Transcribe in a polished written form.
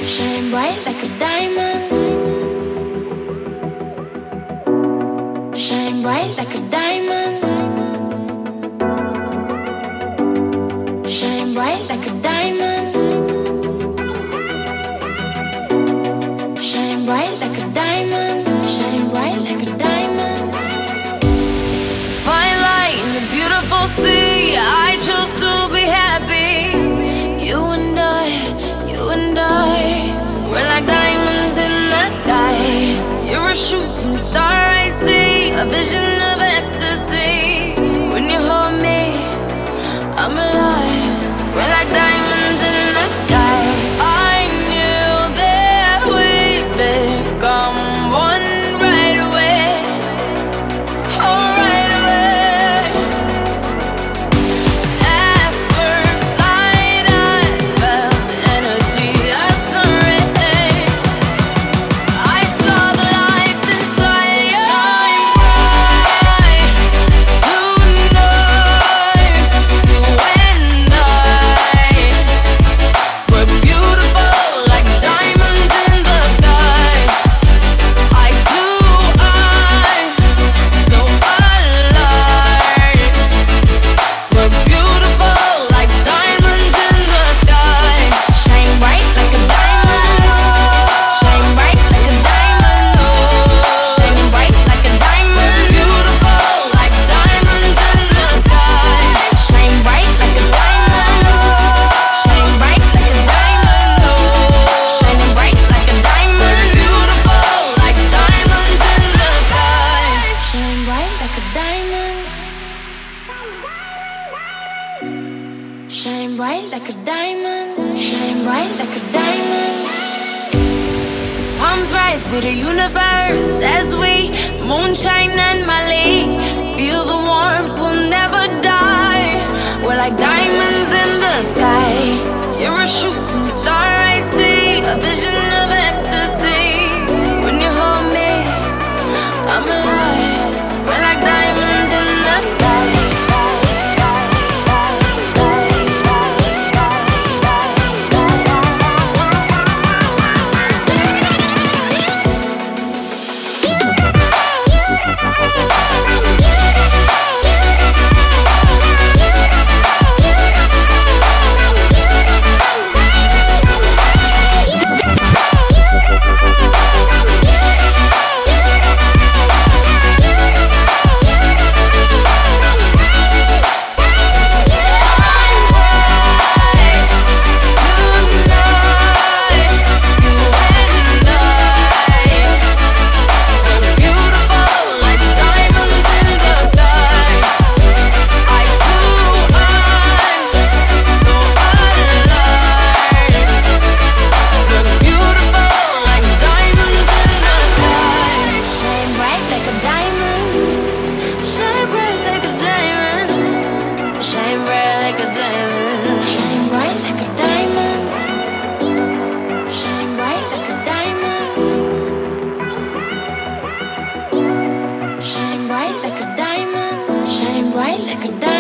Shine bright like a diamond. Shine bright like a diamond. Shine bright like a diamond. Shine bright like a diamond. Shine bright like a diamond. Fine light in the beautiful sea. I chose to be happy. You and I, we're like diamonds in the sky. You're a shooting star, I see, a vision of ecstasy. When you hold me, I'm alive. We're like diamonds in the sky. I knew that we'd become one right away. Oh, right away. At first sight, I felt the energy of sun rays. I saw the light inside you. Shine bright tonight. You and I, we're beautiful like diamonds in the sky. I too, I'm so alive. We're beautiful like diamonds in the sky. Shine bright like a diamond. Shine bright like a diamond. Shining bright like a diamond. Beautiful like diamonds in the sky. Shine bright like a diamond. Shine bright like a diamond. Shining bright like a diamond. Beautiful like diamonds in the sky. Shine bright like a diamond. Shine bright like a diamond. Shine bright like a diamond. Palms rise to the universe as we moonshine and Mali. Feel the warmth, we'll never die. We're like diamonds in the sky. You're a shooting star, I see, a vision of ecstasy. When you hold me, I'm alive. We're like diamonds in the sky. Shine bright like a diamond. Shine bright like a diamond.